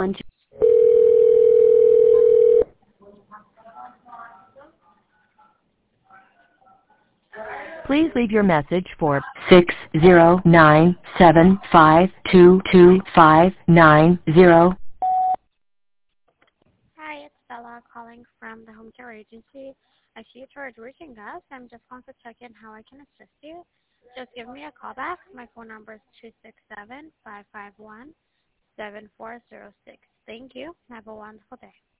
1. Please leave your message for 60975222590. Hi, it's Bella calling from the home care agency. I see you tried reaching us. I'm just going to check in how I can assist you. Just give me a call back. My phone number is 267-551-7406. Thank you. Have a wonderful day.